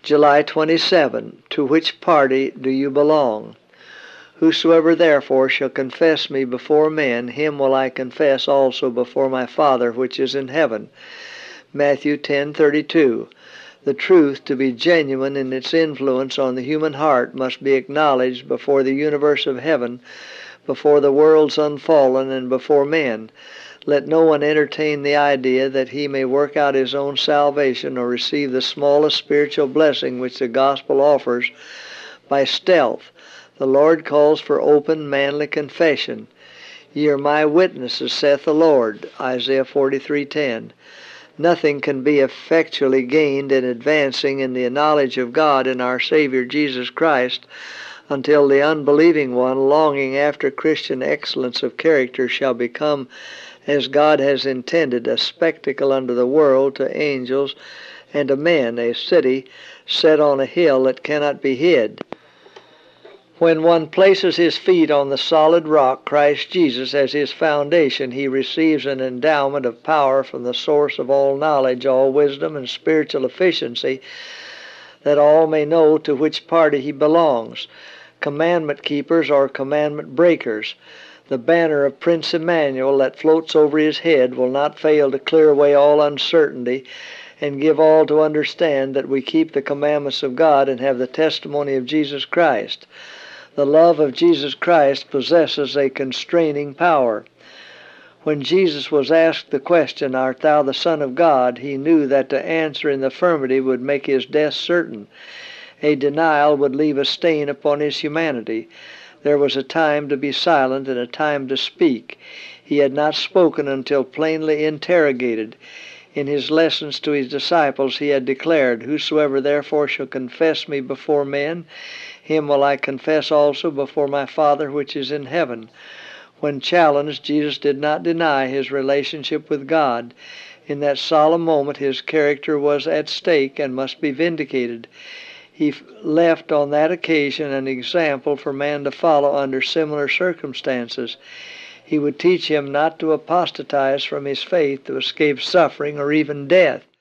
July 27. To which party do you belong? Whosoever therefore shall confess me before men, him will I confess also before my Father which is in heaven. Matthew 10:32. The truth, to be genuine in its influence on the human heart, must be acknowledged before the universe of heaven, before the worlds unfallen, and before men. Let no one entertain the idea that he may work out his own salvation or receive the smallest spiritual blessing which the gospel offers by stealth. The Lord calls for open, manly confession. Ye are my witnesses, saith the Lord, Isaiah 43:10. Nothing can be effectually gained in advancing in the knowledge of God and our Savior Jesus Christ until the unbelieving one, longing after Christian excellence of character, shall become, as God has intended, a spectacle unto the world, to angels, and to men, a city set on a hill that cannot be hid. When one places his feet on the solid rock, Christ Jesus, as his foundation, he receives an endowment of power from the source of all knowledge, all wisdom, and spiritual efficiency, that all may know to which party he belongs. Commandment keepers or commandment breakers. The banner of Prince Emmanuel that floats over his head will not fail to clear away all uncertainty and give all to understand that we keep the commandments of God and have the testimony of Jesus Christ. The love of Jesus Christ possesses a constraining power. When Jesus was asked the question, Art thou the Son of God?, he knew that to answer in the affirmative would make his death certain. A denial would leave a stain upon his humanity. There was a time to be silent and a time to speak. He had not spoken until plainly interrogated. In his lessons to his disciples he had declared, Whosoever therefore shall confess me before men, him will I confess also before my Father which is in heaven. When challenged, Jesus did not deny his relationship with God. In that solemn moment his character was at stake and must be vindicated. He left on that occasion an example for man to follow under similar circumstances. He would teach him not to apostatize from his faith to escape suffering or even death.